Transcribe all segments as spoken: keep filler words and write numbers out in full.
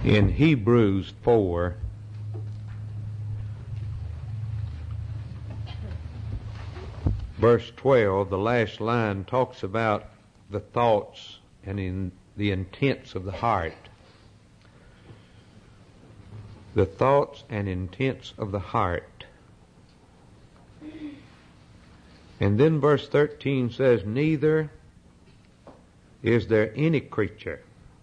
In Hebrews four, verse twelve, the last line talks about the thoughts and in the intents of the heart. The thoughts and intents of the heart. And then verse thirteen says, neither is there any creature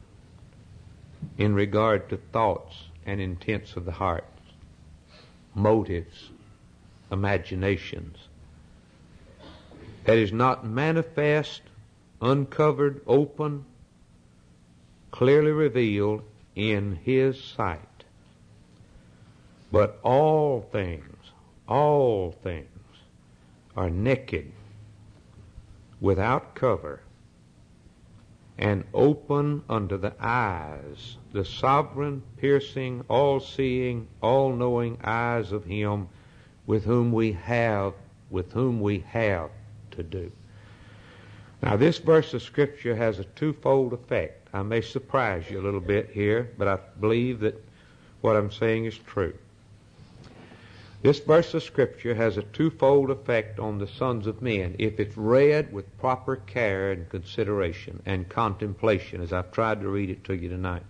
in regard to thoughts and intents of the heart, motives, imaginations, that is not manifest, uncovered, open, clearly revealed in His sight. But all things, all things are naked, without cover, and open unto the eyes, the sovereign, piercing, all-seeing, all-knowing eyes of Him with whom we have, with whom we have to do. Now, this verse of Scripture has a twofold effect. I may surprise you a little bit here, but I believe that what I'm saying is true. This verse of Scripture has a twofold effect on the sons of men if it's read with proper care and consideration and contemplation, as I've tried to read it to you tonight.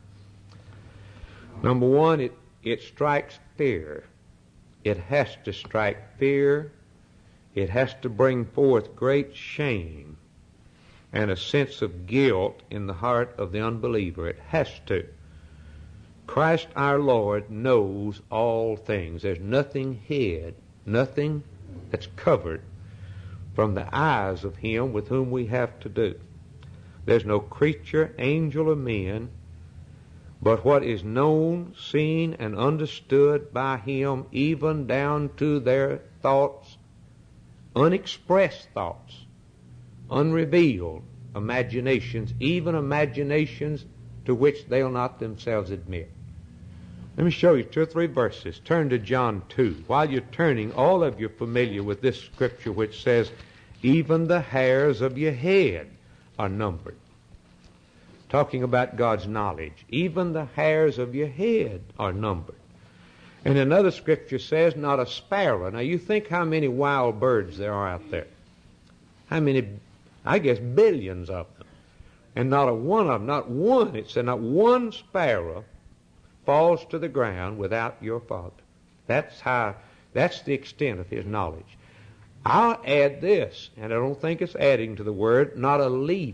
Number one, it, it strikes fear. It has to strike fear. It has to bring forth great shame and a sense of guilt in the heart of the unbeliever. It has to. Christ our Lord knows all things. There's nothing hid, nothing that's covered from the eyes of Him with whom we have to do. There's no creature, angel, or man, but what is known, seen, and understood by Him, even down to their thoughts, unexpressed thoughts, unrevealed imaginations, even imaginations to which they'll not themselves admit. Let me show you two or three verses. Turn to John two. While you're turning, all of you are familiar with this scripture which says, even the hairs of your head are numbered. Talking about God's knowledge. Even the hairs of your head are numbered. And another scripture says, not a sparrow. Now you think how many wild birds there are out there. How many, I guess billions of them. And not a one of them, not one, it said not one sparrow falls to the ground without your Father. That's how, that's the extent of His knowledge. I'll add this, and I don't think it's adding to the word, not a leaf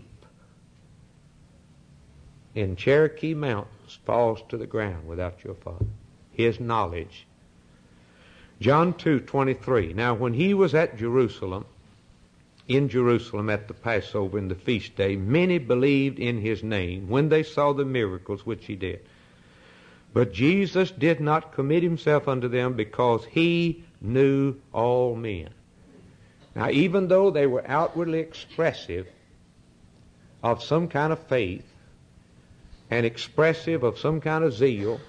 in Cherokee Mountains falls to the ground without your Father. His knowledge. John two twenty-three. Now when He was at Jerusalem, in Jerusalem at the Passover in the feast day, many believed in His name when they saw the miracles which He did. But Jesus did not commit Himself unto them because He knew all men. Now, even though they were outwardly expressive of some kind of faith and expressive of some kind of zeal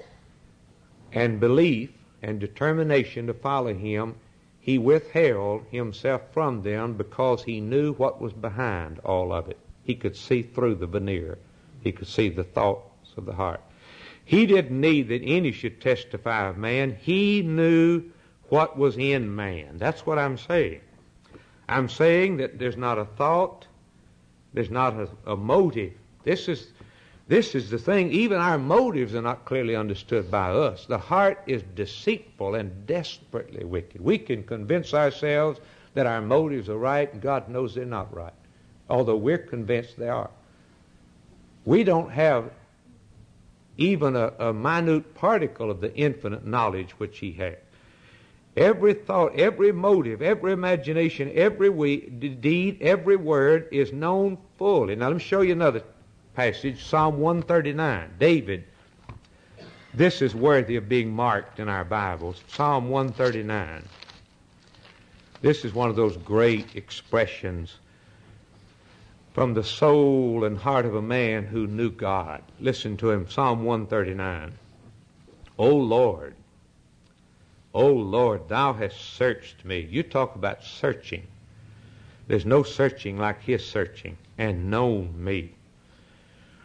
and belief and determination to follow Him, He withheld Himself from them because He knew what was behind all of it. He could see through the veneer. He could see the thoughts of the heart. He didn't need that any should testify of man. He knew what was in man. That's what I'm saying. I'm saying that there's not a thought, there's not a, a motive. This is, this is the thing. Even our motives are not clearly understood by us. The heart is deceitful and desperately wicked. We can convince ourselves that our motives are right, and God knows they're not right, although we're convinced they are. We don't have even a, a minute particle of the infinite knowledge which He had. Every thought, every motive, every imagination, every we, deed, every word is known fully. Now let me show you another passage, Psalm one thirty-nine. David, this is worthy of being marked in our Bibles. Psalm one thirty-nine. This is one of those great expressions from the soul and heart of a man who knew God. Listen to him, Psalm one thirty-nine. O Lord, O Lord, Thou hast searched me. You talk about searching. There's no searching like His searching, and known me.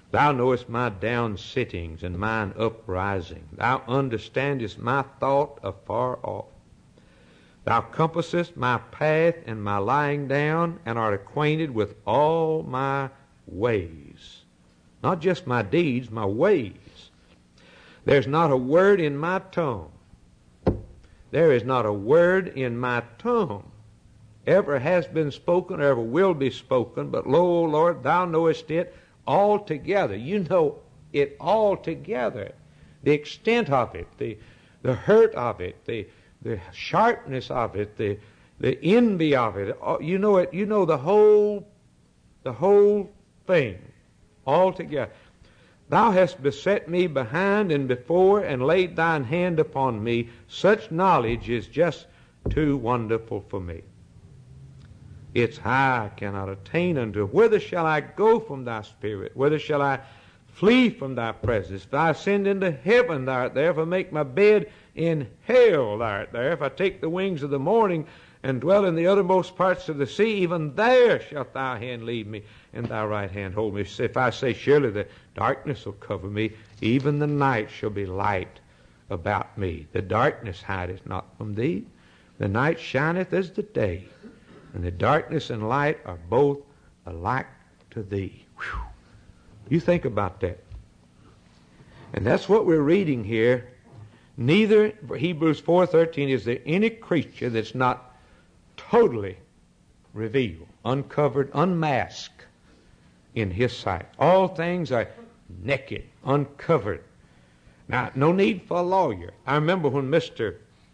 Thou knowest my down sittings and mine uprising. Thou understandest my thought afar off. Thou compassest my path and my lying down, and art acquainted with all my ways. Not just my deeds, my ways. There's not a word in my tongue. There is not a word in my tongue ever has been spoken or ever will be spoken, but lo, Lord, thou knowest it altogether. You know it altogether. The extent of it, the, the hurt of it, the, the sharpness of it, the, the envy of it. You know it, you know the whole, the whole thing altogether. Thou hast beset me behind and before, and laid thine hand upon me. Such knowledge is just too wonderful for me. It's high, I cannot attain unto. Whither shall I go from thy spirit? Whither shall I flee from thy presence? If I ascend into heaven, thou art there. If I make my bed in hell, thou art there. If I take the wings of the morning and dwell in the uttermost parts of the sea, even there shalt thy hand lead me, and thy right hand hold me. If I say, surely the darkness will cover me, even the night shall be light about me. The darkness hideth not from thee. The night shineth as the day, and the darkness and light are both alike to thee. Whew. You think about that. And that's what we're reading here. Neither, Hebrews four thirteen, is there any creature that's not totally revealed, uncovered, unmasked in his sight. All things are naked, uncovered. Now, no need for a lawyer. I remember when Mister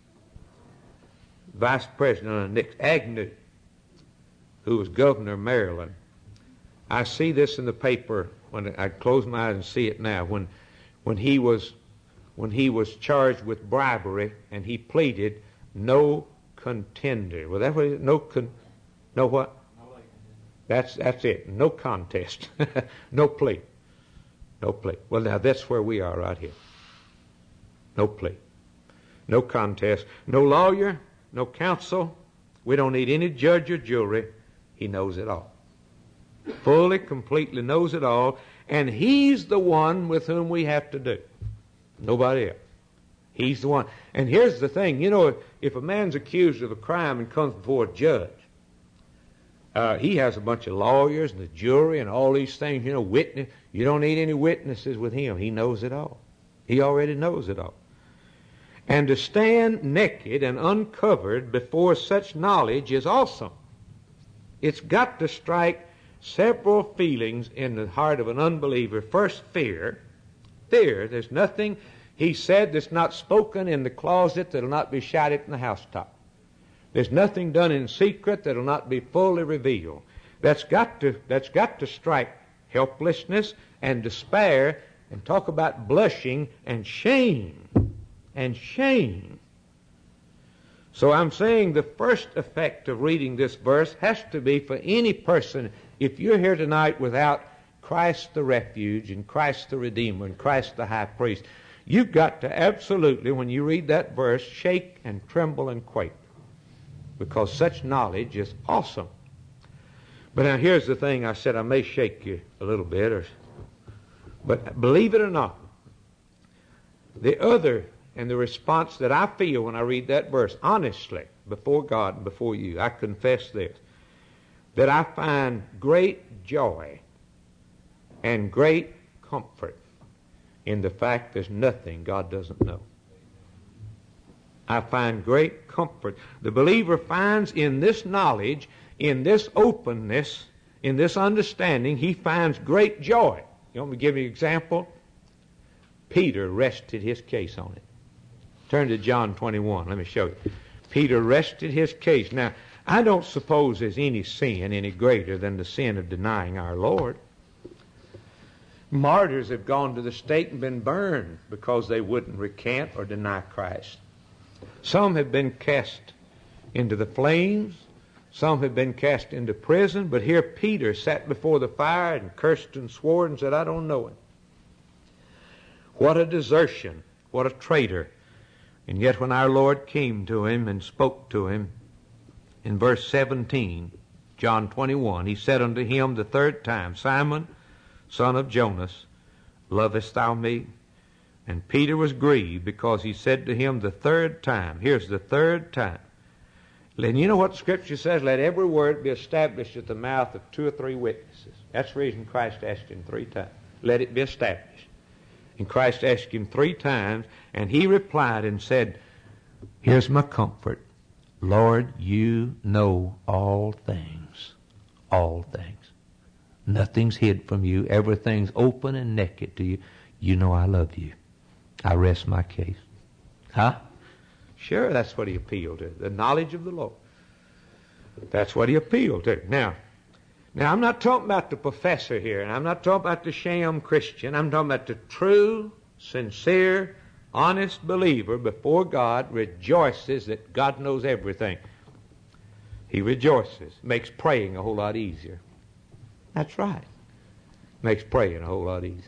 Vice President Nick Agnew, who was governor of Maryland, I see this in the paper when I close my eyes and see it now. When, when he was, when he was charged with bribery and he pleaded no contender. Well, that's what it is. No con, no what? That's that's it. No contest. No plea. No plea. Well, now that's where we are right here. No plea. No contest. No lawyer. No counsel. We don't need any judge or jury. He knows it all. Fully, completely knows it all. And he's the one with whom we have to do. Nobody else. He's the one. And here's the thing. You know, if, if a man's accused of a crime and comes before a judge, uh, he has a bunch of lawyers and the jury and all these things, you know, witness. You don't need any witnesses with him. He knows it all. He already knows it all. And to stand naked and uncovered before such knowledge is awesome. It's got to strike several feelings in the heart of an unbeliever. First, fear. Fear. There's nothing he said that's not spoken in the closet that'll not be shouted in the housetop. There's nothing done in secret that'll not be fully revealed. That's got to, that's got to strike helplessness and despair, and talk about blushing and shame. And shame. So I'm saying the first effect of reading this verse has to be for any person, if you're here tonight without Christ the refuge and Christ the Redeemer and Christ the high priest, you've got to absolutely, when you read that verse, shake and tremble and quake, because such knowledge is awesome. But now here's the thing. I said I may shake you a little bit, or, but believe it or not, the other and the response that I feel when I read that verse, honestly, before God and before you, I confess this, that I find great joy and great comfort in the fact there's nothing God doesn't know. I find great comfort. The believer finds in this knowledge, in this openness, in this understanding, he finds great joy. You want me to give you an example? Peter rested his case on it. Turn to John twenty-one. Let me show you. Peter rested his case. Now, I don't suppose there's any sin any greater than the sin of denying our Lord. Martyrs have gone to the stake and been burned because they wouldn't recant or deny Christ. Some have been cast into the flames. Some have been cast into prison. But here Peter sat before the fire and cursed and swore and said, I don't know him. What a desertion. What a traitor. And yet when our Lord came to him and spoke to him, in verse seventeen, John twenty-one, he said unto him the third time, Simon, son of Jonas, Lovest thou me? And Peter was grieved because he said to him the third time, here's the third time. And you know what the Scripture says? Let every word be established at the mouth of two or three witnesses. That's the reason Christ asked him three times. Let it be established. And Christ asked him three times, and he replied and said, here's my comfort. Lord, you know all things. All things. Nothing's hid from you. Everything's open and naked to you. You know I love you. I rest my case. Huh? Sure, that's what he appealed to. The knowledge of the Lord. That's what he appealed to. Now, now I'm not talking about the professor here, and I'm not talking about the sham Christian. I'm talking about the true, sincere, honest believer before God rejoices that God knows everything. He rejoices. Makes praying a whole lot easier. That's right. Makes praying a whole lot easier.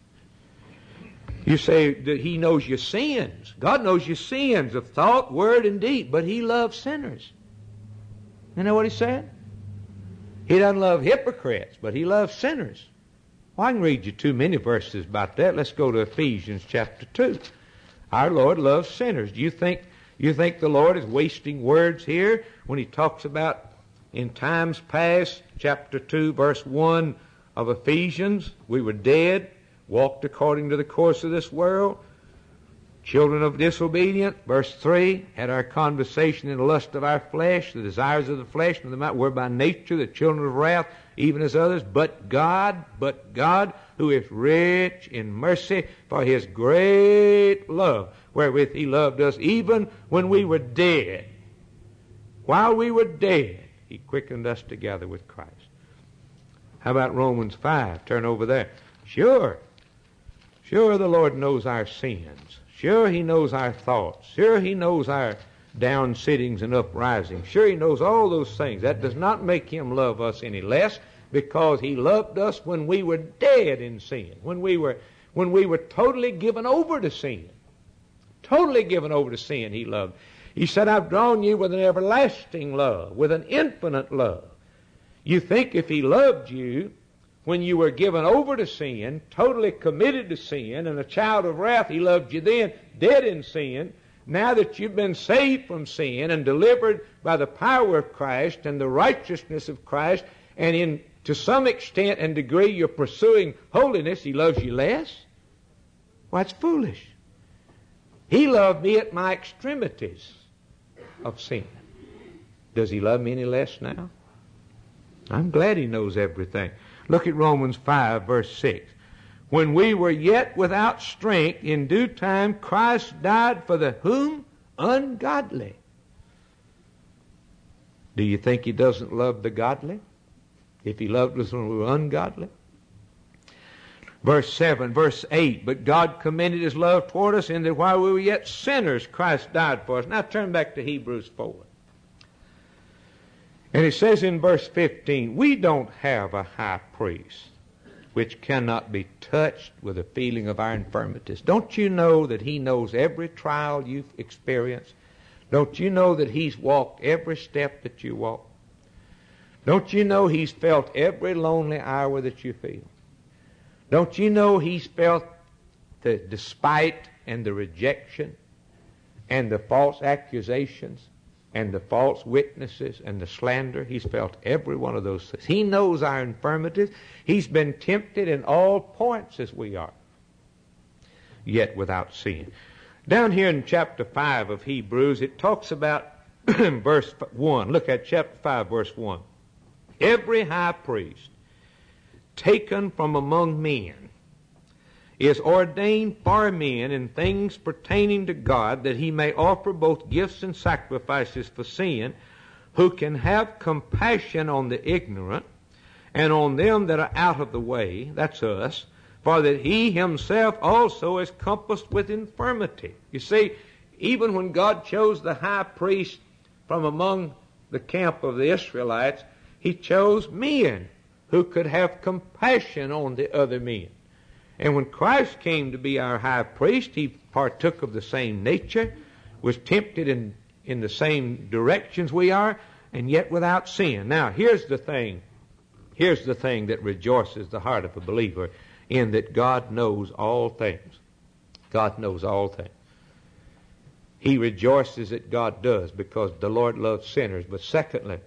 You say that he knows your sins. God knows your sins of thought, word, and deed, but he loves sinners. You know what he said? He doesn't love hypocrites, but he loves sinners. Well, I can read you too many verses about that. Let's go to Ephesians chapter two. Our Lord loves sinners. Do you think, you think the Lord is wasting words here when he talks about in times past, chapter two, verse one of Ephesians, we were dead, walked according to the course of this world, children of disobedience. Verse three, had our conversation in the lust of our flesh, the desires of the flesh, and the mind, were by nature the children of wrath, even as others. But God, but God, who is rich in mercy, for his great love, wherewith he loved us, even when we were dead. While we were dead, he quickened us together with Christ. How about Romans five? Turn over there. Sure. Sure, the Lord knows our sins. Sure, he knows our thoughts. Sure, he knows our down sittings and uprisings. Sure, he knows all those things. That does not make him love us any less, because he loved us when we were dead in sin, when we were, when we were totally given over to sin. Totally given over to sin, he loved. He said, I've drawn you with an everlasting love, with an infinite love. You think if he loved you when you were given over to sin, totally committed to sin, and a child of wrath, he loved you then, dead in sin. Now that you've been saved from sin and delivered by the power of Christ and the righteousness of Christ, and in to some extent and degree you're pursuing holiness, he loves you less? Well, that's foolish. He loved me at my extremities of sin. Does he love me any less now? I'm glad he knows everything. Look at Romans five, verse six. When we were yet without strength, in due time Christ died for the whom? Ungodly. Do you think he doesn't love the godly? If he loved us when we were ungodly? Verse seven, verse eight. But God commended his love toward us in that while we were yet sinners, Christ died for us. Now turn back to Hebrews four. And it says in verse fifteen, we don't have a high priest which cannot be touched with the feeling of our infirmities. Don't you know that he knows every trial you've experienced? Don't you know that he's walked every step that you walk? Don't you know he's felt every lonely hour that you feel? Don't you know he's felt the despite and the rejection and the false accusations and the false witnesses and the slander? He's felt every one of those things. He knows our infirmities. He's been tempted in all points as we are, yet without sin. Down here in chapter five of Hebrews, it talks about verse one. Look at chapter five, verse one. Every high priest taken from among men is ordained for men in things pertaining to God, that he may offer both gifts and sacrifices for sin, who can have compassion on the ignorant and on them that are out of the way, that's us, for that he himself also is compassed with infirmity. You see, even when God chose the high priest from among the camp of the Israelites, he chose men who could have compassion on the other men. And when Christ came to be our high priest, he partook of the same nature, was tempted in, in the same directions we are, and yet without sin. Now, here's the thing. Here's the thing that rejoices the heart of a believer. in that God knows all things. God knows all things. He rejoices that God does because the Lord loves sinners. But secondly,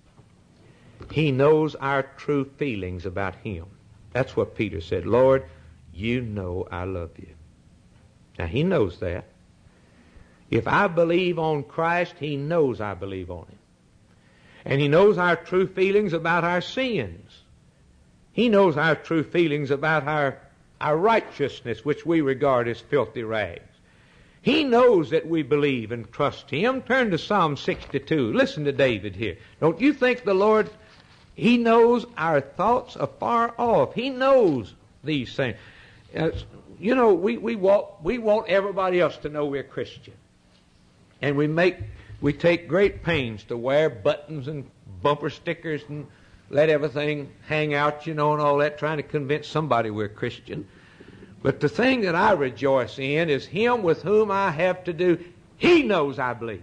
He knows our true feelings about Him. That's what Peter said. Lord, you know I love you. Now, He knows that. If I believe on Christ, He knows I believe on Him. And He knows our true feelings about our sins. He knows our true feelings about our, our righteousness, which we regard as filthy rags. He knows that we believe and trust Him. Turn to Psalm sixty-two. Listen to David here. Don't you think the Lord, He knows our thoughts afar off. He knows these things. Uh, you know, we, we, want, we want everybody else to know we're Christian. And we make, we take great pains to wear buttons and bumper stickers and let everything hang out, you know, and all that, trying to convince somebody we're Christian. But the thing that I rejoice in is Him with whom I have to do. He knows I believe.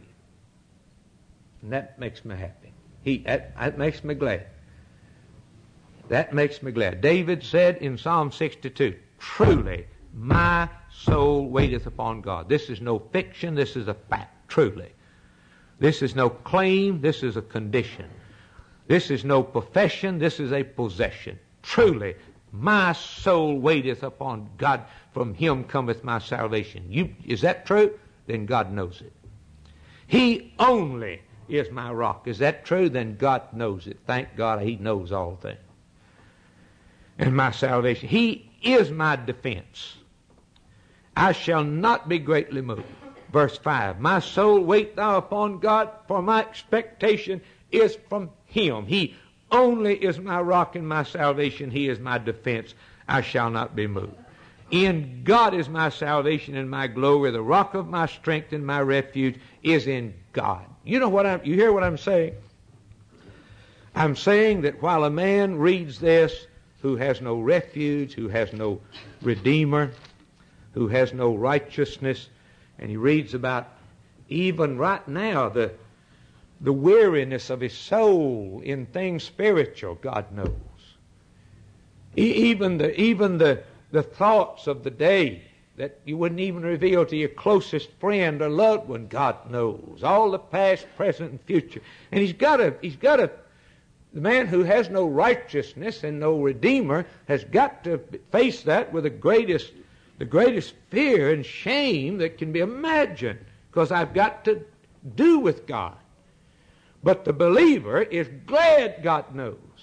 And that makes me happy. He, that, that makes me glad. That makes me glad. David said in Psalm sixty-two, truly my soul waiteth upon God. This is no fiction. This is a fact. Truly. This is no claim. This is a condition. This is no profession. This is a possession. Truly, my soul waiteth upon God. From Him cometh my salvation. You, is that true? Then God knows it. He only is my rock. Is that true? Then God knows it. Thank God He knows all things. And my salvation. He is my defense. I shall not be greatly moved. Verse five, my soul wait thou upon God, for my expectation is from Him. He only is my rock and my salvation. He is my defense. I shall not be moved. In God is my salvation and my glory. The rock of my strength and my refuge is in God. You know what I'm, you hear what I'm saying? I'm saying that while a man reads this who has no refuge, who has no Redeemer, who has no righteousness, and he reads about even right now the, the weariness of his soul in things spiritual, God knows. E- even the, even the, the thoughts of the day that you wouldn't even reveal to your closest friend or loved one, God knows. All the past, present, and future. And he's got a, he's got a, the man who has no righteousness and no Redeemer has got to face that with the greatest The greatest fear and shame that can be imagined, because I've got to do with God. But the believer is glad God knows.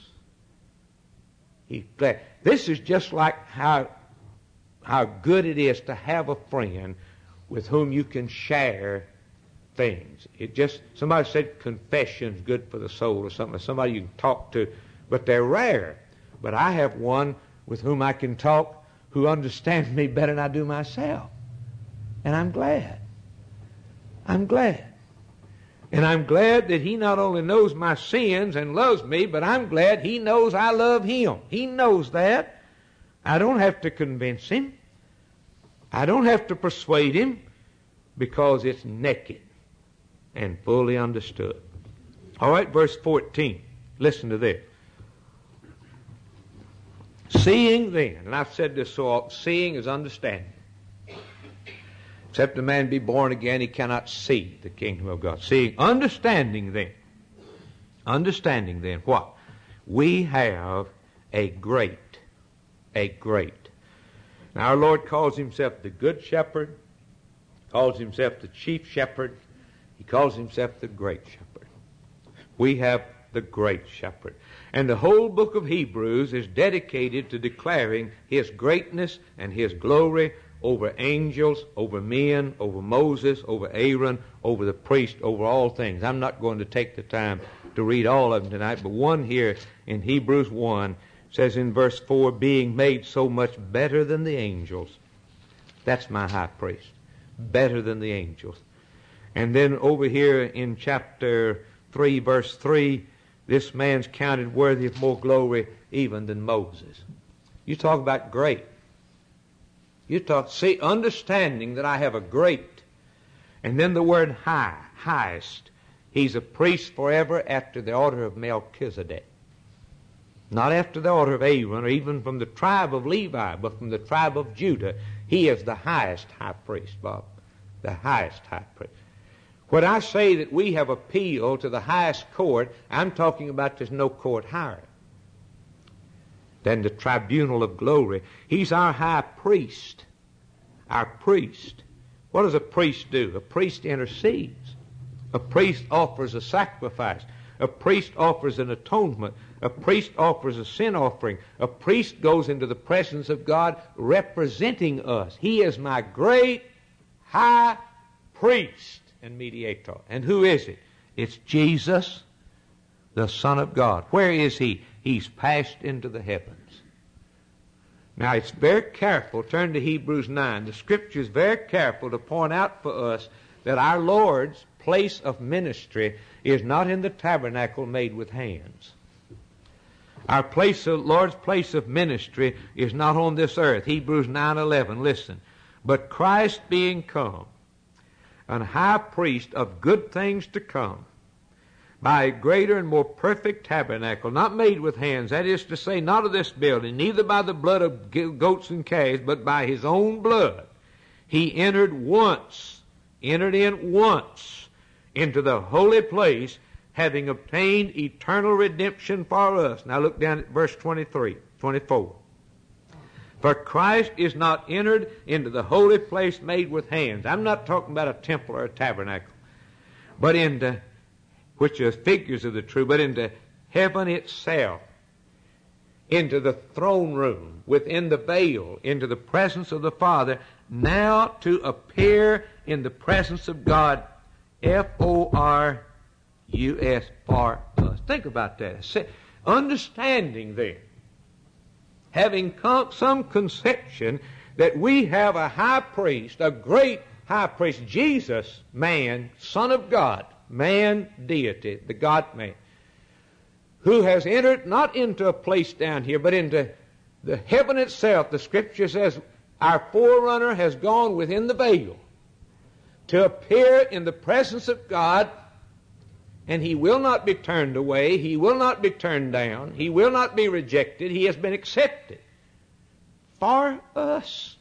He's glad. This is just like how, how good it is to have a friend with whom you can share things. It just, somebody said confession's good for the soul or something, somebody you can talk to, but they're rare. But I have one with whom I can talk who understands me better than I do myself. And I'm glad. I'm glad. And I'm glad that He not only knows my sins and loves me, but I'm glad He knows I love Him. He knows that. I don't have to convince Him. I don't have to persuade Him, because it's naked and fully understood. All right, verse fourteen. Listen to this. Seeing then, and I've said this so often, seeing is understanding. Except a man be born again, he cannot see the kingdom of God. Seeing, understanding then. Understanding then what? We have a great, a great. Now our Lord calls Himself the Good Shepherd, calls Himself the Chief Shepherd, He calls Himself the Great Shepherd. We have the Great Shepherd. And the whole book of Hebrews is dedicated to declaring His greatness and His glory over angels, over men, over Moses, over Aaron, over the priest, over all things. I'm not going to take the time to read all of them tonight, but one here in Hebrews one says in verse four, being made so much better than the angels. That's my high priest. Better than the angels. And then over here in chapter three, verse three, this man's counted worthy of more glory even than Moses. You talk about great. You talk, see, understanding that I have a great. And then the word high, highest. He's a priest forever after the order of Melchizedek. Not after the order of Aaron or even from the tribe of Levi, but from the tribe of Judah. He is the highest high priest, Bob. The highest high priest. When I say that we have appealed to the highest court, I'm talking about there's no court higher than the tribunal of glory. He's our high priest. Our priest. What does a priest do? A priest intercedes. A priest offers a sacrifice. A priest offers an atonement. A priest offers a sin offering. A priest goes into the presence of God representing us. He is my great high priest and mediator. And who is it? It's Jesus, the Son of God. Where is he? He's passed into the heavens. Now it's very careful. Turn to Hebrews nine. The Scripture is very careful to point out for us that our Lord's place of ministry is not in the tabernacle made with hands. Our place of, Lord's place of ministry is not on this earth. Hebrews nine eleven. Listen. But Christ being come, an high priest of good things to come, by a greater and more perfect tabernacle, not made with hands, that is to say, not of this building, neither by the blood of goats and calves, but by his own blood, he entered once, entered in once into the holy place, having obtained eternal redemption for us. Now look down at verse twenty-three, twenty-four. For Christ is not entered into the holy place made with hands. I'm not talking about a temple or a tabernacle, but into, which are figures of the true, but into heaven itself, into the throne room, within the veil, into the presence of the Father, now to appear in the presence of God, F O R U S, for us. Think about that. Understanding then, having come, some conception that we have a high priest, a great high priest, Jesus, man, Son of God, man, deity, the God-man, who has entered not into a place down here, but into the heaven itself. The Scripture says our forerunner has gone within the veil to appear in the presence of God, and he will not be turned away. He will not be turned down. He will not be rejected. He has been accepted for us.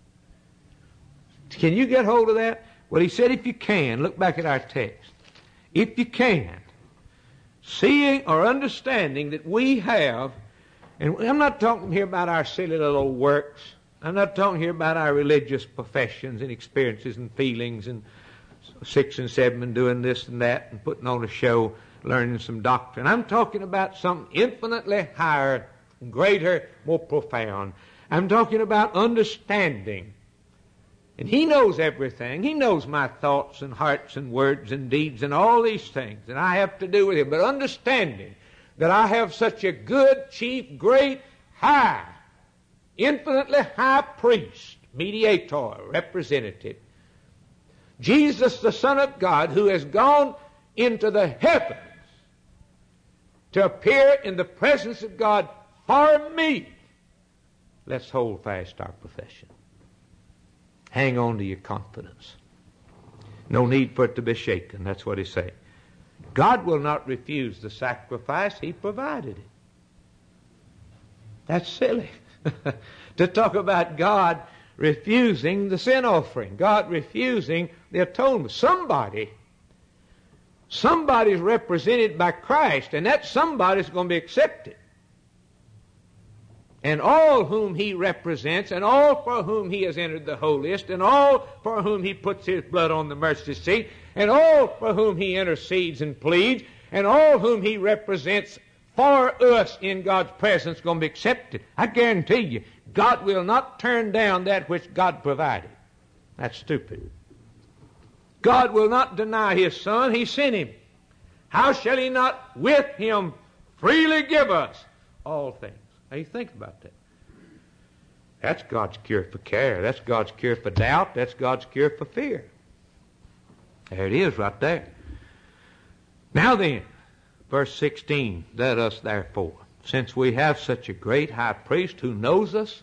Can you get hold of that? Well, he said, if you can, look back at our text. If you can, seeing or understanding that we have, and I'm not talking here about our silly little works. I'm not talking here about our religious professions and experiences and feelings and six and seven and doing this and that and putting on a show, learning some doctrine. I'm talking about something infinitely higher, greater, more profound. I'm talking about understanding. And he knows everything. He knows my thoughts and hearts and words and deeds and all these things that I have to do with him. But understanding that I have such a good, chief, great, high, infinitely high priest, mediator, representative, Jesus, the Son of God, who has gone into the heavens to appear in the presence of God for me. Let's hold fast our profession. Hang on to your confidence. No need for it to be shaken. That's what he's saying. God will not refuse the sacrifice. He provided it. That's silly. To talk about God refusing the sin offering, God refusing the atonement. Somebody, somebody's represented by Christ, and that somebody's going to be accepted. And all whom he represents, and all for whom he has entered the holiest, and all for whom he puts his blood on the mercy seat, and all for whom he intercedes and pleads, and all whom he represents for us in God's presence going to be accepted. I guarantee you, God will not turn down that which God provided. That's stupid. God will not deny his Son. He sent him. How shall he not with him freely give us all things? Now you think about that. That's God's cure for care. That's God's cure for doubt. That's God's cure for fear. There it is right there. Now then, verse sixteen, let us therefore, since we have such a great high priest who knows us,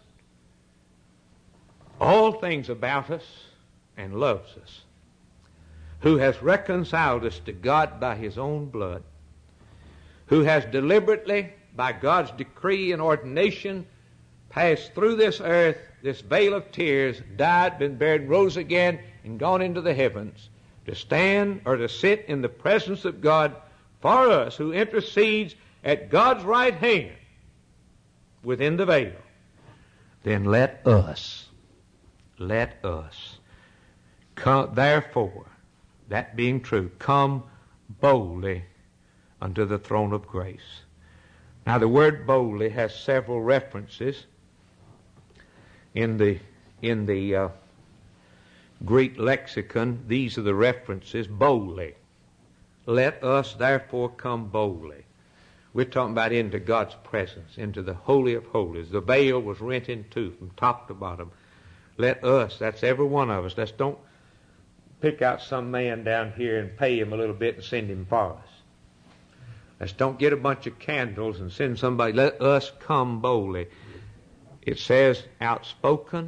all things about us, and loves us, who has reconciled us to God by his own blood, who has deliberately by God's decree and ordination, passed through this earth, this vale of tears, died, been buried, rose again, and gone into the heavens to stand or to sit in the presence of God for us, who intercedes at God's right hand within the veil, then let us, let us, come, therefore, that being true, come boldly unto the throne of grace. Now the word boldly has several references in the in the uh, Greek lexicon. These are the references: boldly. Let us therefore come boldly. We're talking about into God's presence, into the Holy of Holies. The veil was rent in two from top to bottom. Let us, that's every one of us. Let's don't pick out some man down here and pay him a little bit and send him for us. Let's don't get a bunch of candles and send somebody. Let us come boldly. It says outspoken,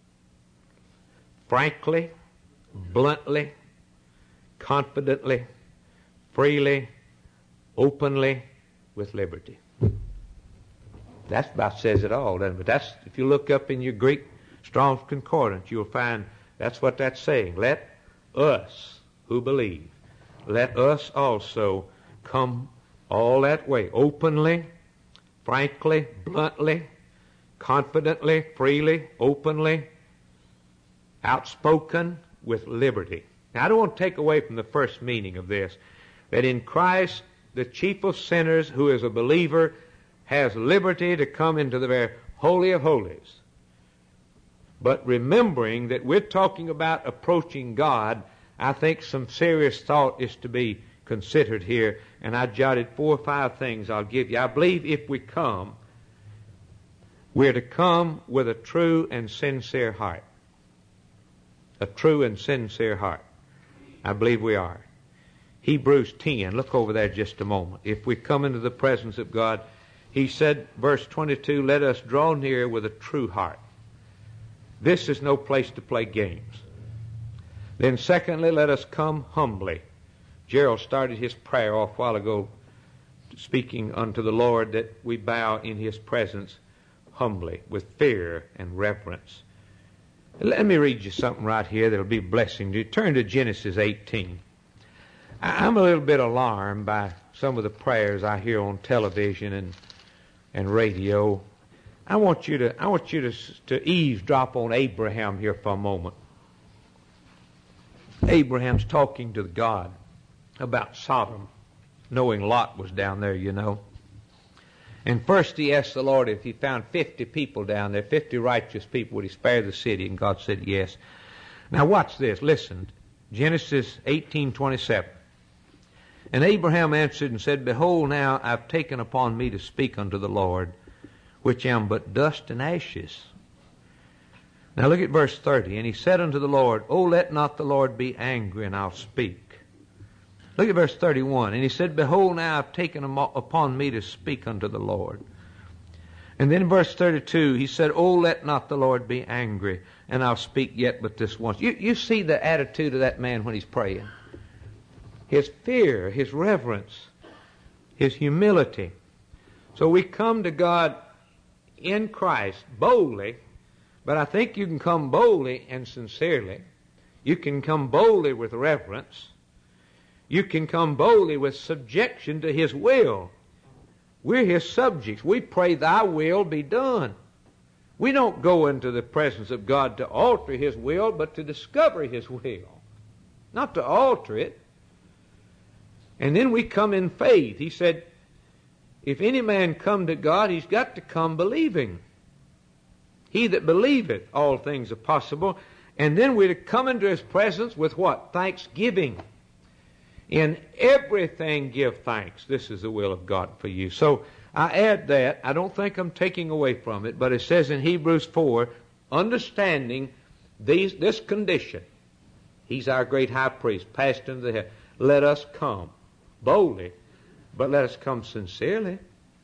frankly, bluntly, confidently, freely, openly, with liberty. That about says it all, doesn't it? But that's, if you look up in your Greek Strong's Concordance, you'll find that's what that's saying. Let us who believe, let us also come all that way, openly, frankly, bluntly, confidently, freely, openly, outspoken, with liberty. Now, I don't want to take away from the first meaning of this, that in Christ, the chief of sinners, who is a believer, has liberty to come into the very holy of holies. But remembering that we're talking about approaching God, I think some serious thought is to be considered here, and I jotted four or five things I'll give you. I believe if we come, we're to come with a true and sincere heart. A true and sincere heart. I believe we are. Hebrews ten, look over there just a moment. If we come into the presence of God, he said, verse twenty-two, let us draw near with a true heart. This is no place to play games. Then secondly, let us come humbly. Gerald started his prayer off a while ago, speaking unto the Lord, that we bow in his presence humbly, with fear and reverence. Let me read you something right here that'll be a blessing to you. Turn to Genesis eighteen. I'm a little bit alarmed by some of the prayers I hear on television and and radio. I want you to I want you to to eavesdrop on Abraham here for a moment. Abraham's talking to God about Sodom, knowing Lot was down there, you know. And first he asked the Lord if he found fifty people down there, fifty righteous people, would he spare the city? And God said yes. Now watch this. Listen. Genesis eighteen twenty-seven. And Abraham answered and said, behold, now I've taken upon me to speak unto the Lord, which am but dust and ashes. Now look at verse thirty. And he said unto the Lord, O let not the Lord be angry, and I'll speak. Look at verse thirty-one. And he said, behold, now I've taken upon me to speak unto the Lord. And then in verse thirty-two, he said, O let not the Lord be angry, and I'll speak yet but this once. You, you see the attitude of that man when he's praying. His fear, his reverence, his humility. So we come to God in Christ boldly, but I think you can come boldly and sincerely. You can come boldly with reverence. You can come boldly with subjection to his will. We're his subjects. We pray thy will be done. We don't go into the presence of God to alter his will, but to discover his will, not to alter it. And then we come in faith. He said, if any man come to God, he's got to come believing. He that believeth, all things are possible. And then we're to come into his presence with what? Thanksgiving. In everything give thanks. This is the will of God for you. So I add that. I don't think I'm taking away from it, but it says in Hebrews four, understanding these, this condition. He's our great high priest, passed into the heaven. Let us come boldly, but let us come sincerely.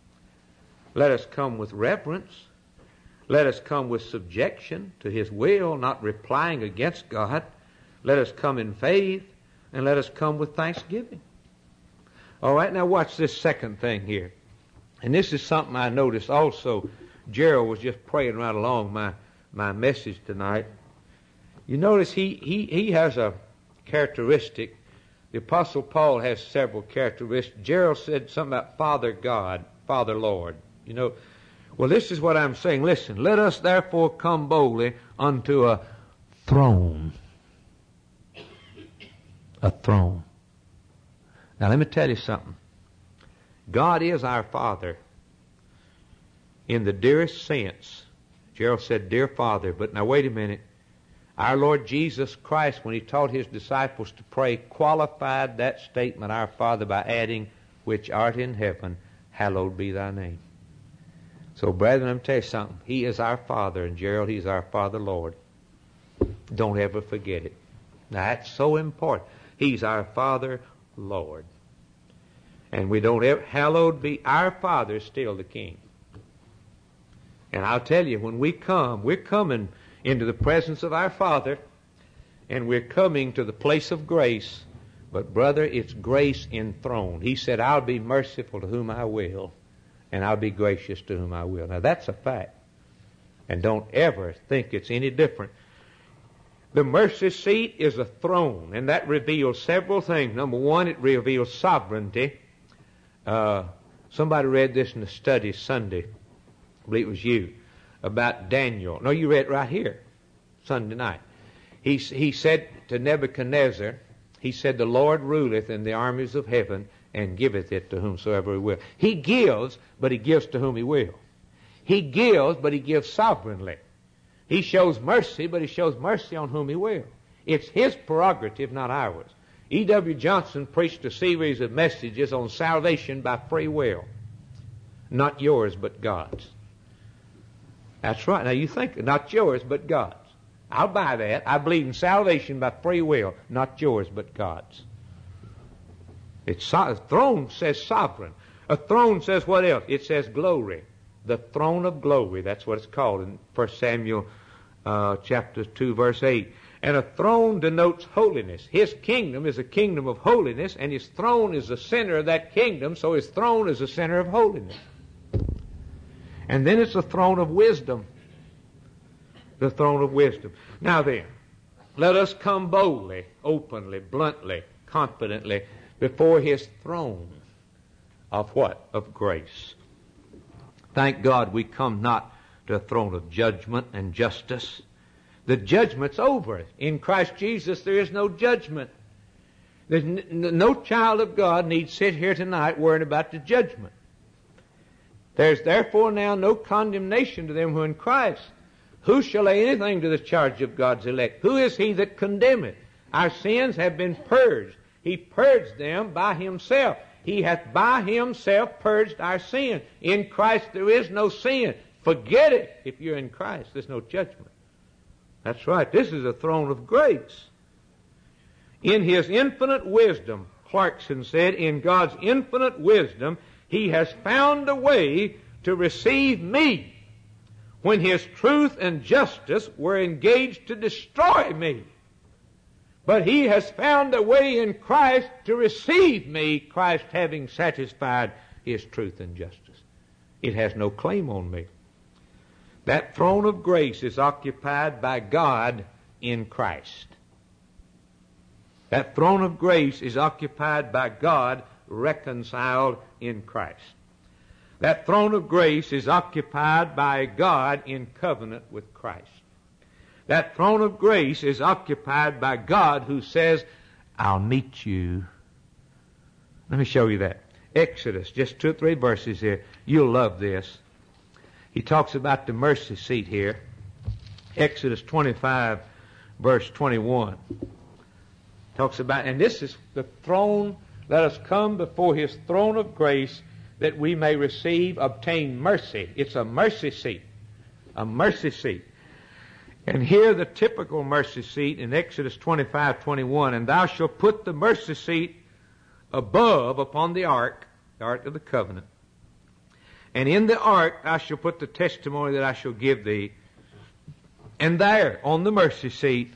Let us come with reverence. Let us come with subjection to his will, not replying against God. Let us come in faith, and let us come with thanksgiving. All right, now watch this second thing here. And this is something I noticed also. Gerald was just praying right along my, my message tonight. You notice he, he, he has a characteristic. The Apostle Paul has several characteristics. Gerald said something about Father God, Father Lord. You know, well, this is what I'm saying. Listen, let us therefore come boldly unto a throne. A throne. Now, let me tell you something. God is our Father in the dearest sense. Gerald said, dear Father, but now wait a minute. Our Lord Jesus Christ, when he taught his disciples to pray, qualified that statement, our Father, by adding, which art in heaven, hallowed be thy name. So, brethren, let me tell you something. He is our Father, and Gerald, he's our Father, Lord. Don't ever forget it. Now, that's so important. He's our Father, Lord. And we don't ever, hallowed be, our Father is still the King. And I'll tell you, when we come, we're coming into the presence of our Father, and we're coming to the place of grace. But, brother, it's grace enthroned. He said, I'll be merciful to whom I will, and I'll be gracious to whom I will. Now, that's a fact. And don't ever think it's any different. The mercy seat is a throne, and that reveals several things. Number one, it reveals sovereignty. Uh, somebody read this in the study Sunday. I believe it was you. About Daniel. No, you read it right here, Sunday night. He, he said to Nebuchadnezzar, he said, the Lord ruleth in the armies of heaven and giveth it to whomsoever he will. He gives, but he gives to whom he will. He gives, but he gives sovereignly. He shows mercy, but he shows mercy on whom he will. It's his prerogative, not ours. E W Johnson preached a series of messages on salvation by free will. Not yours, but God's. That's right. Now you think, not yours, but God's. I'll buy that. I believe in salvation by free will, not yours, but God's. It's so, a throne says sovereign. A throne says what else? It says glory. The throne of glory. That's what it's called in First Samuel uh, chapter two, verse eight. And a throne denotes holiness. His kingdom is a kingdom of holiness, and his throne is the center of that kingdom, so his throne is the center of holiness. And then it's the throne of wisdom. The throne of wisdom. Now then, let us come boldly, openly, bluntly, confidently before his throne of what? Of grace. Thank God we come not to a throne of judgment and justice. The judgment's over. In Christ Jesus there is no judgment. There's n- no child of God needs sit here tonight worrying about the judgment. There's therefore now no condemnation to them who are in Christ. Who shall lay anything to the charge of God's elect? Who is he that condemneth? Our sins have been purged. He purged them by himself. He hath by himself purged our sin. In Christ there is no sin. Forget it. If you're in Christ, there's no judgment. That's right. This is a throne of grace. In his infinite wisdom, Clarkson said, in God's infinite wisdom, he has found a way to receive me when his truth and justice were engaged to destroy me. But he has found a way in Christ to receive me, Christ having satisfied his truth and justice. It has no claim on me. That throne of grace is occupied by God in Christ. That throne of grace is occupied by God reconciled in Christ. That throne of grace is occupied by God in covenant with Christ. That throne of grace is occupied by God who says, I'll meet you. Let me show you that. Exodus, just two or three verses here. You'll love this. He talks about the mercy seat here. Exodus twenty-five, verse twenty-one. Talks about, and this is the throne. Let us come before his throne of grace that we may receive, obtain mercy. It's a mercy seat. A mercy seat. And here the typical mercy seat in Exodus twenty-five, twenty-one. And thou shalt put the mercy seat above upon the ark, the ark of the covenant. And in the ark I shall put the testimony that I shall give thee. And there, on the mercy seat,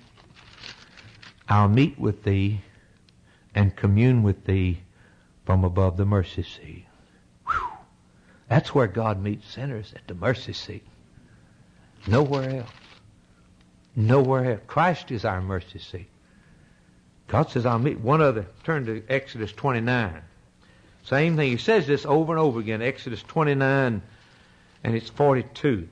I'll meet with thee and commune with thee from above the mercy seat. Whew. That's where God meets sinners, at the mercy seat. Nowhere else. Nowhere else. Christ is our mercy seat. God says, I'll meet one other. Turn to Exodus twenty-nine. Same thing. He says this over and over again. Exodus twenty-nine, and it's forty-two.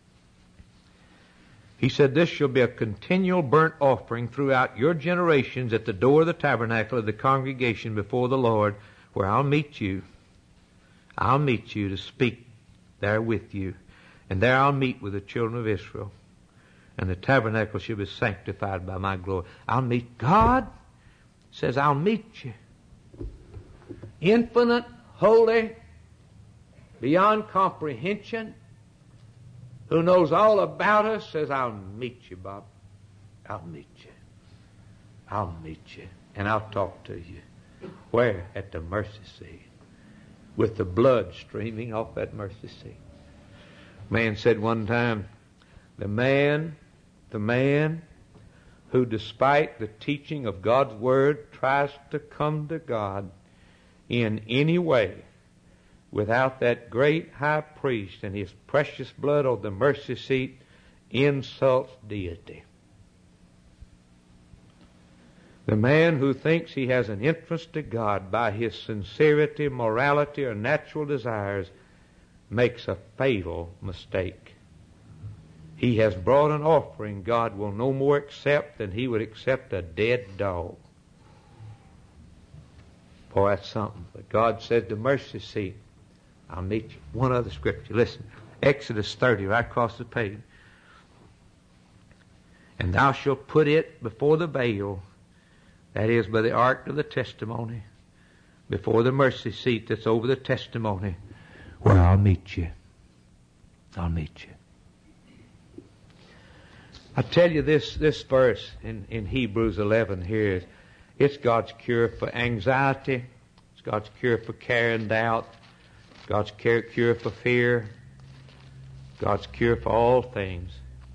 He said, this shall be a continual burnt offering throughout your generations at the door of the tabernacle of the congregation before the Lord, where I'll meet you. I'll meet you to speak there with you. And there I'll meet with the children of Israel. And the tabernacle shall be sanctified by my glory. I'll meet God. Says, I'll meet you. Infinite, holy, beyond comprehension, who knows all about us, says, I'll meet you, Bob. I'll meet you. I'll meet you. And I'll talk to you. Where? At the mercy seat. With the blood streaming off that mercy seat. Man said one time, the man, the man who despite the teaching of God's Word tries to come to God in any way without that great high priest and his precious blood on the mercy seat, insults deity. The man who thinks he has an entrance to God by his sincerity, morality, or natural desires makes a fatal mistake. He has brought an offering God will no more accept than he would accept a dead dog. Boy, that's something. But God said, the mercy seat, I'll meet you. One other scripture. Listen. Exodus thirty, right across the page. And thou shalt put it before the veil, that is, by the ark of the testimony, before the mercy seat that's over the testimony, where I'll meet you. I'll meet you. I tell you, this, this verse in, in Hebrews eleven here is, it's God's cure for anxiety. It's God's cure for care and doubt. God's cure, cure for fear. God's cure for all things.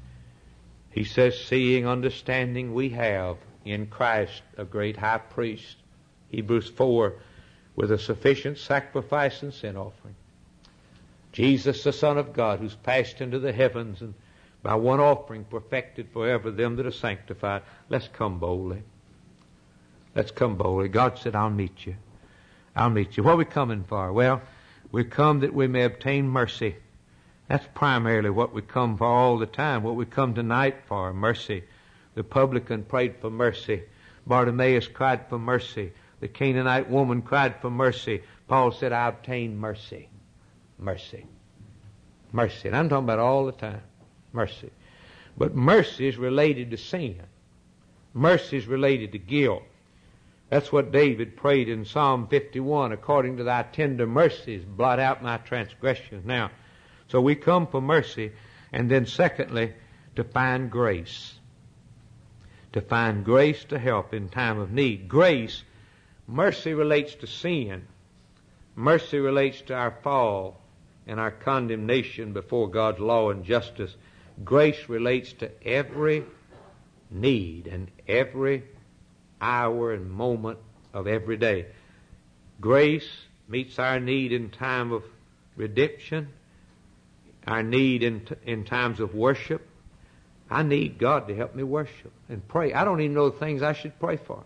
He says, seeing, understanding, we have in Christ a great high priest. Hebrews four, with a sufficient sacrifice and sin offering. Jesus, the Son of God, who's passed into the heavens and by one offering perfected forever them that are sanctified. Let's come boldly. Let's come boldly. God said, I'll meet you. I'll meet you. What are we coming for? Well, we come that we may obtain mercy. That's primarily what we come for all the time. What we come tonight for, mercy. The publican prayed for mercy. Bartimaeus cried for mercy. The Canaanite woman cried for mercy. Paul said, I obtained mercy. Mercy. Mercy. And I'm talking about all the time. Mercy. But mercy is related to sin. Mercy is related to guilt. That's what David prayed in Psalm fifty-one. According to thy tender mercies, blot out my transgressions. Now, so we come for mercy, and then secondly, to find grace. To find grace to help in time of need. Grace, mercy relates to sin. Mercy relates to our fall and our condemnation before God's law and justice. Grace relates to every need and every hour and moment of every day. Grace meets our need in time of redemption, our need in, t- in times of worship. I need God to help me worship and pray. I don't even know the things I should pray for.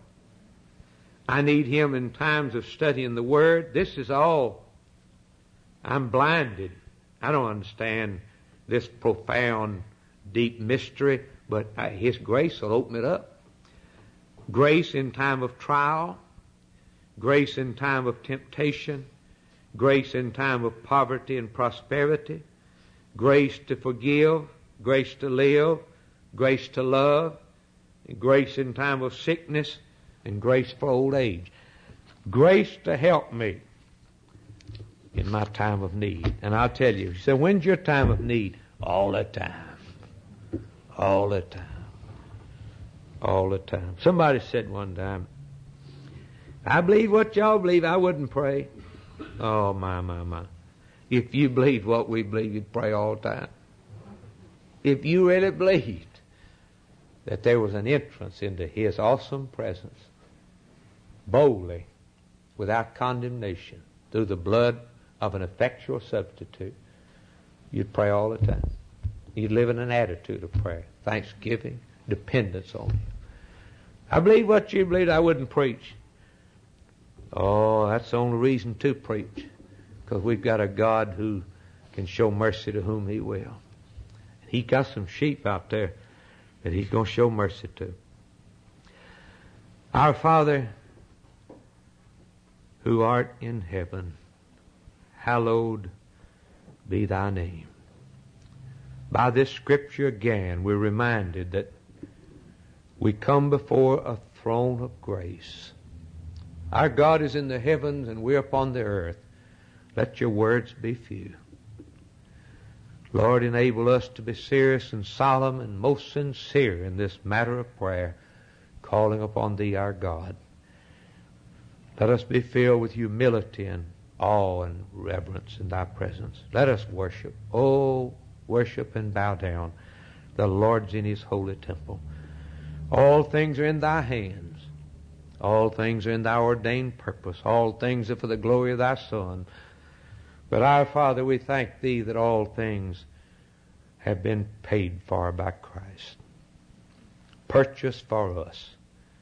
I need Him in times of studying the Word. This is all. I'm blinded. I don't understand this profound, deep mystery, but His grace will open it up. Grace in time of trial, grace in time of temptation, grace in time of poverty and prosperity, grace to forgive, grace to live, grace to love, grace in time of sickness, and grace for old age. Grace to help me in my time of need. And I'll tell you, he said, when's your time of need? All the time. All the time. All the time. Somebody said one time, I believe what y'all believe, I wouldn't pray. Oh, my, my, my. If you believed what we believe, you'd pray all the time. If you really believed that there was an entrance into His awesome presence, boldly, without condemnation, through the blood of an effectual substitute, you'd pray all the time. You'd live in an attitude of prayer, thanksgiving, dependence on Him. I believe what you believe, I wouldn't preach. Oh, that's the only reason to preach, because we've got a God who can show mercy to whom He will. He got some sheep out there that He's going to show mercy to. Our Father, who art in heaven, hallowed be thy name. By this scripture again, we're reminded that we come before a throne of grace. Our God is in the heavens and we're upon the earth. Let your words be few. Lord, enable us to be serious and solemn and most sincere in this matter of prayer, calling upon Thee, our God. Let us be filled with humility and awe and reverence in Thy presence. Let us worship. Oh, worship and bow down. The Lord's in His holy temple. All things are in Thy hands. All things are in Thy ordained purpose. All things are for the glory of Thy Son. But our Father, we thank Thee that all things have been paid for by Christ, purchased for us,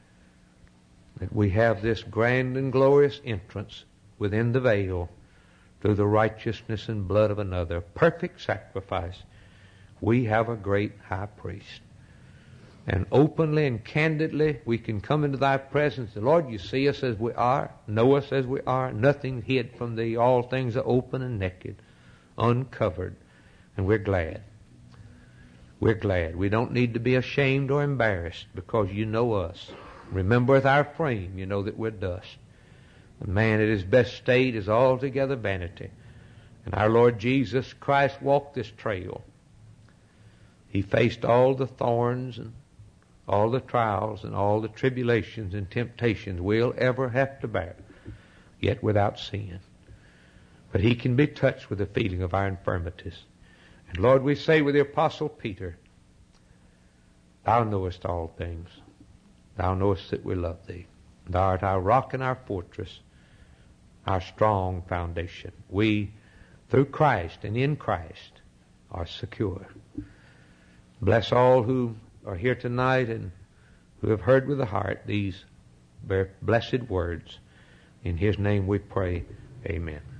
that we have this grand and glorious entrance within the veil through the righteousness and blood of another, perfect sacrifice. We have a great high priest. And openly and candidly we can come into Thy presence. And Lord, you see us as we are, know us as we are, nothing hid from Thee, all things are open and naked, uncovered. And we're glad. We're glad. We don't need to be ashamed or embarrassed because you know us. Remember with our frame, you know that we're dust. The man at his best state is altogether vanity. And our Lord Jesus Christ walked this trail. He faced all the thorns and all the trials and all the tribulations and temptations we'll ever have to bear, yet without sin. But He can be touched with the feeling of our infirmities. And Lord, we say with the Apostle Peter, Thou knowest all things. Thou knowest that we love Thee. Thou art our rock and our fortress, our strong foundation. We, through Christ and in Christ, are secure. Bless all who are here tonight and who have heard with the heart these very blessed words. In His name we pray. Amen.